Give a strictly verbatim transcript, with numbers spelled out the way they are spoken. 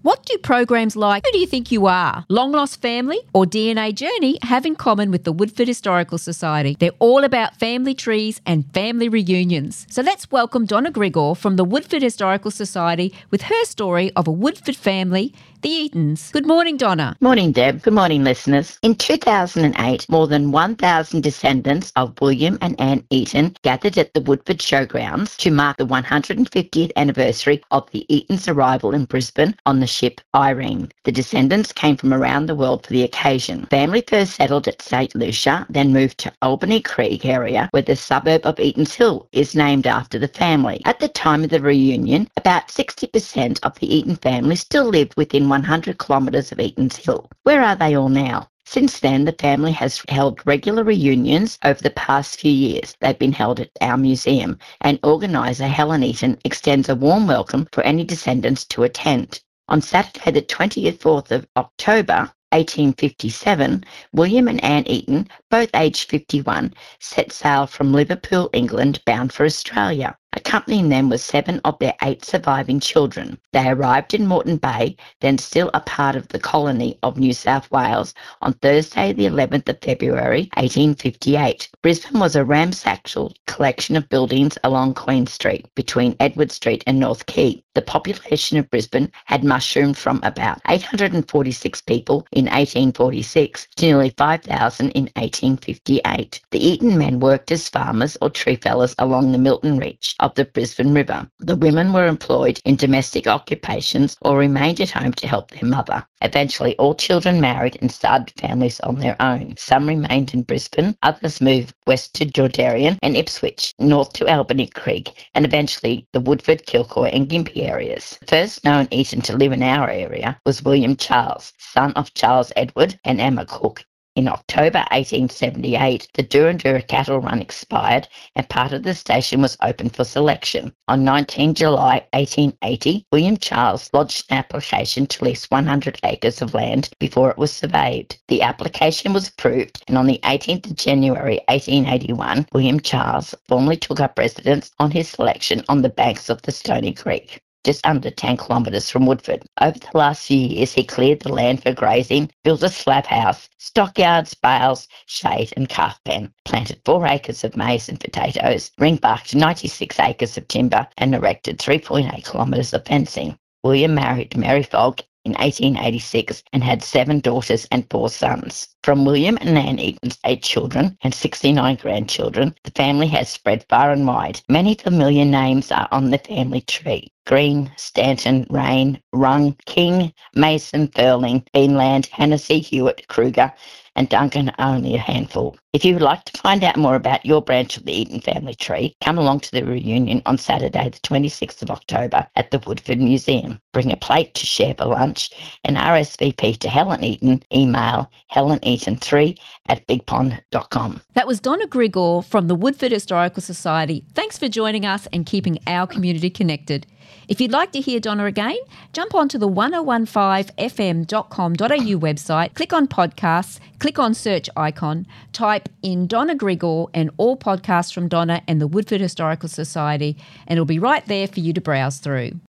What do programs like Who Do You Think You Are, Long Lost Family or D N A Journey have in common with the Woodford Historical Society? They're all about family trees and family reunions. So let's welcome Donna Grigor from the Woodford Historical Society with her story of a Woodford family, the Eatons. Good morning, Donna. Morning, Deb. Good morning, listeners. In two thousand eight, more than one thousand descendants of William and Anne Eaton gathered at the Woodford Showgrounds to mark the one hundred fiftieth anniversary of the Eatons' arrival in Brisbane on the ship Irene. The descendants came from around the world for the occasion. Family first settled at Saint Lucia, then moved to Albany Creek area, where the suburb of Eatons Hill is named after the family. At the time of the reunion, about sixty percent of the Eaton family still lived within one hundred kilometres of Eatons Hill. Where are they all now? Since then, the family has held regular reunions over the past few years. They've been held at our museum, and organiser Helen Eaton extends a warm welcome for any descendants to attend. On Saturday the twenty-fourth of October, eighteen fifty-seven, William and Anne Eaton, both aged fifty-one, set sail from Liverpool, England, bound for Australia. Accompanying them was seven of their eight surviving children. They arrived in Moreton Bay, then still a part of the colony of New South Wales, on Thursday the eleventh of February, eighteen fifty-eight. Brisbane was a ramshackle collection of buildings along Queen Street, between Edward Street and North Quay. The population of Brisbane had mushroomed from about eight hundred forty-six people in eighteen forty-six to nearly five thousand in eighteen fifty-eight. The Eaton men worked as farmers or tree fellers along the Milton Reach of the Brisbane River. The women were employed in domestic occupations or remained at home to help their mother. Eventually, all children married and started families on their own. Some remained in Brisbane, others moved west to Jordarian and Ipswich, north to Albany Creek, and eventually the Woodford, Kilcoy and Gympie areas. The first known Eaton to live in our area was William Charles, son of Charles Edward and Emma Cook. In October eighteen seventy-eight, the Durandura cattle run expired and part of the station was open for selection. On the nineteenth of July eighteen eighty, William Charles lodged an application to lease one hundred acres of land before it was surveyed. The application was approved, and on the eighteenth of January eighteen eighty-one, William Charles formally took up residence on his selection on the banks of the Stony Creek, just under ten kilometres from Woodford. Over the last few years, he cleared the land for grazing, built a slab house, stockyards, bales, shade and calf pen, planted four acres of maize and potatoes, ring-barked ninety-six acres of timber and erected three point eight kilometres of fencing. William married Mary Fogg in eighteen eighty-six and had seven daughters and four sons. From William and Anne Eaton's eight children and sixty-nine grandchildren, the family has spread far and wide. Many familiar names are on the family tree: Green, Stanton, Rain, Rung, King, Mason, Thurling, Beanland, Hennessy, Hewitt, Kruger, and Duncan are only a handful. If you would like to find out more about your branch of the Eaton family tree, come along to the reunion on Saturday the twenty-sixth of October at the Woodford Museum. Bring a plate to share for lunch and R S V P to Helen Eaton. Email helen eaton three at big pond dot com. That was Donna Grigor from the Woodford Historical Society. Thanks for joining us and keeping our community connected. If you'd like to hear Donna again, jump onto the ten fifteen f m dot com dot a u website, click on podcasts, click on search icon, type in Donna Grigor and all podcasts from Donna and the Woodford Historical Society, and it'll be right there for you to browse through.